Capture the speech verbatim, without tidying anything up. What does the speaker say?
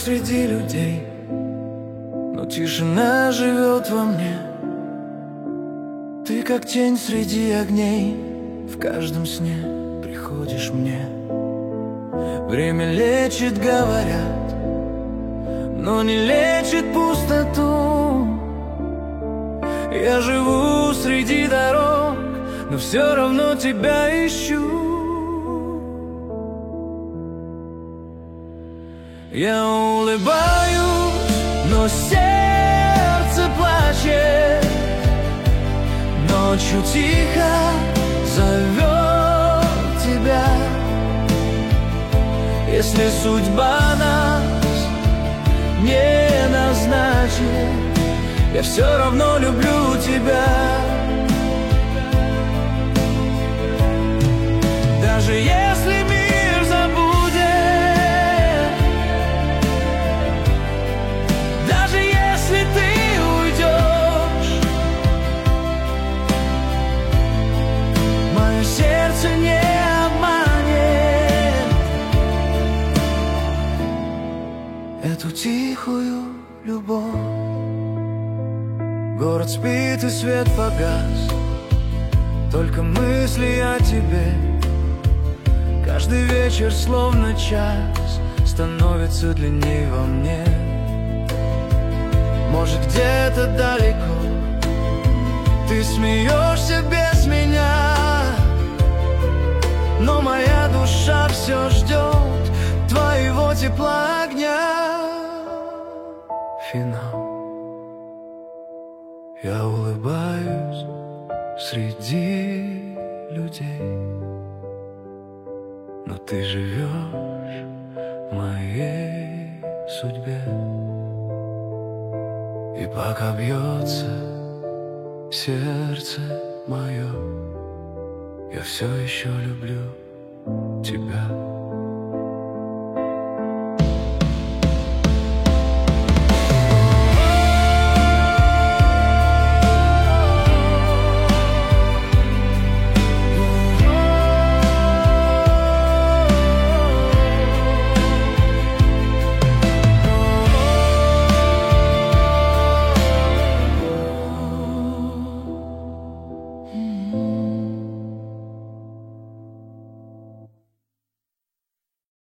среди людей, но тишина живет во мне. Ты как тень среди огней, в каждом сне приходишь мне. Время лечит, говорят, но не лечит пустоту. Я живу среди дорог, но все равно тебя ищу. Я улыбаюсь, но сердце плачет. Ночью тихо зовет тебя. Если судьба нас не назначит, я все равно люблю тебя. Даже если мир забудет, даже если ты уйдешь, мое сердце не обманет эту тихую любовь. Город спит и свет погас, только мысли о тебе. Каждый вечер словно час становится длинней во мне. Может, где-то далеко ты смеешься без меня, но моя душа все ждет твоего тепла огня. Финал. Я улыбаюсь среди людей, но ты живешь в моей судьбе. И пока бьется сердце мое, я все еще люблю тебя.